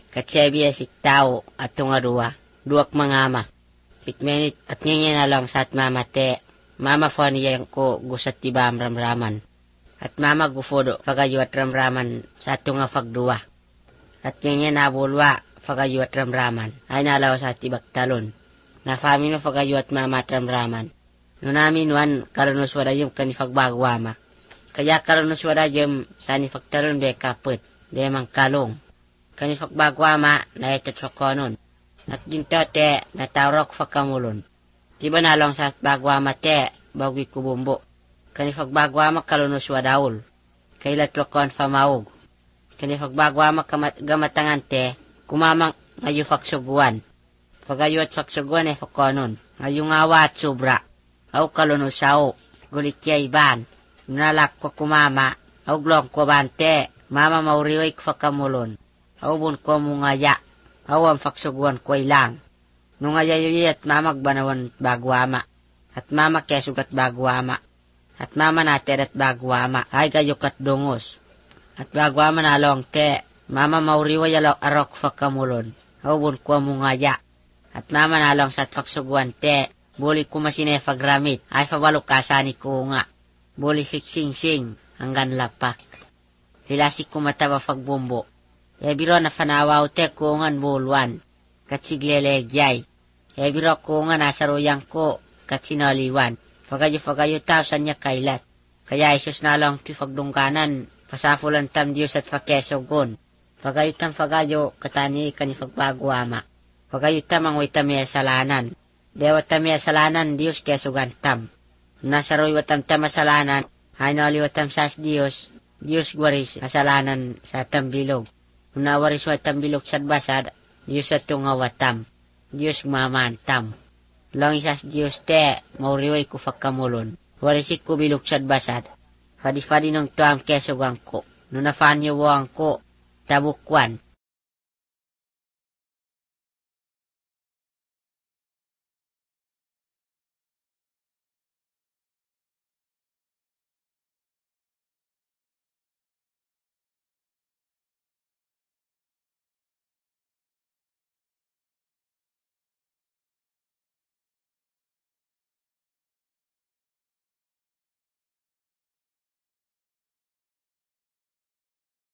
Katsebia siktao at tungarua, duak mangama. Sikmenit at ngayon na lang sa at mamate, mama fo niya ko gusat tibam ramraman. At mama gufodo pagayo at ramraman sa tunga fagdua. At ngayon na bulwa pagayo at ramraman ay nalaw sa tibak talon. Na fami no pagayo at mama at ramraman. Nunamin wan karunos wada yung kanifagbagwama. Kaya karunos wada yung sa nifagtalon be kapit, demang kalong. Kanifagbagwama na etat fakonon. At ginto te natawrok fakamulon. Diba nalong sa bagwama te bawgi kubumbo. Kanifagbagwama karunos wadaul. Kailat lokon famaug. Kanifagbagwama gamatangan te kumamang ngayon faksuguan. Pagayo at faksuguan fakonon. Ngayong awa at sobra. Aw kalunos sao. Gulikya iban. Nalak ko kumama. Aw glong ko bante. Mama mauriway ko fakamulon. Aw bun ko mungaya. Awam faksuguan ko ilang. Nung ayayoy at mamagbanawan bagwama. At mama kesugat bagwama. At mama nater at bagwama. Ay gayok at dungos. At bagwama nalong te. Mama mauriway arok fakamulon. Awun ko mungaya. At mama nalong sa faksuguan te. Buli ko masine fagramit. Ay fabalok kasani ko nga. Buli siksing-sing. Hanggan lapak. Hilasik ko mataba fagbumbo. Ebiro na fanawaw te kungan bulwan, katsiglelegjay. Ebiro kungan asaruyang ko, katsinoliwan. Fagayo tao sa niya kailat. Kaya isus na lang ti fagdungkanan, pasafulan tam Diyos at fakesogon. Fagayo katani kanifagbaguama. Fagayo tam ang witami asalanan. Dewa tami asalanan Diyos kesogan tam. Nasaroy watam asalanan, hainoli watam sas Diyos gwaris asalanan sa tambilog. Unawaris watam bilog sad basad, Diyos at tungawatam, Diyos mamantam. Long isas Diyos te, mauriway ko fakamulon, warisik ko bilog sad basad, fadi nung tuam kesogang ko, nunafanyo wang ko, tabukwan,